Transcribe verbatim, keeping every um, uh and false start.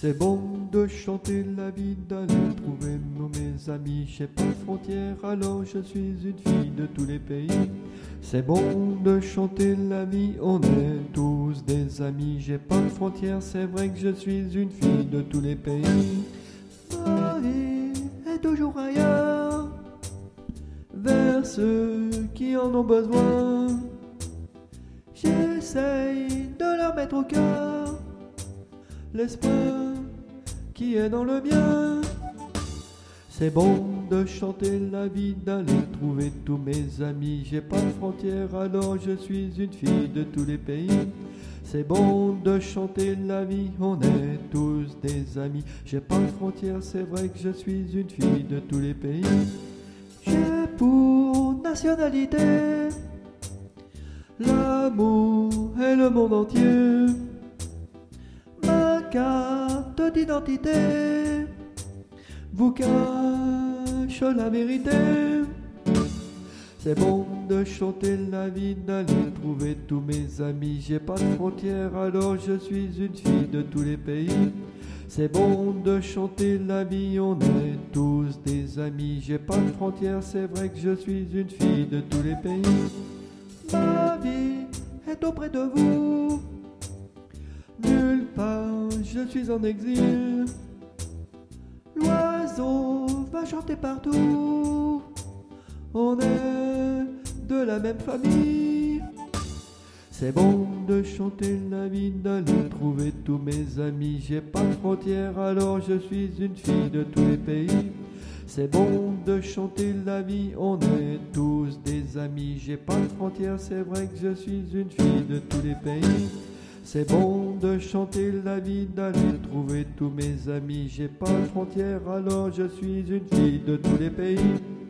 C'est bon de chanter la vie, d'aller trouver nos mes amis. J'ai pas de frontières, alors je suis une fille de tous les pays. C'est bon de chanter la vie, on est tous des amis. J'ai pas de frontières, c'est vrai que je suis une fille de tous les pays. Ma vie est toujours ailleurs, vers ceux qui en ont besoin. J'essaye de leur mettre au cœur l'espoir qui est dans le bien. C'est bon de chanter la vie, d'aller trouver tous mes amis. J'ai pas de frontières, alors je suis une fille de tous les pays. C'est bon de chanter la vie, on est tous des amis. J'ai pas de frontières, c'est vrai que je suis une fille de tous les pays. J'ai pour nationalité l'amour et le monde entier. Ma carte d'identité vous cache la vérité. C'est bon de chanter la vie, d'aller trouver tous mes amis. J'ai pas de frontières, alors je suis une fille de tous les pays. C'est bon de chanter la vie, on est tous des amis. J'ai pas de frontières, c'est vrai que je suis une fille de tous les pays. Ma vie est auprès de vous, nulle part je suis en exil. L'oiseau va chanter partout, on est de la même famille. C'est bon de chanter la vie, d'aller trouver tous mes amis. J'ai pas de frontières, alors je suis une fille de tous les pays. C'est bon de chanter la vie, on est tous des amis. J'ai pas de frontières, c'est vrai que je suis une fille de tous les pays. C'est bon de chanter la vie, d'aller trouver tous mes amis. J'ai pas de frontières, alors je suis une fille de tous les pays.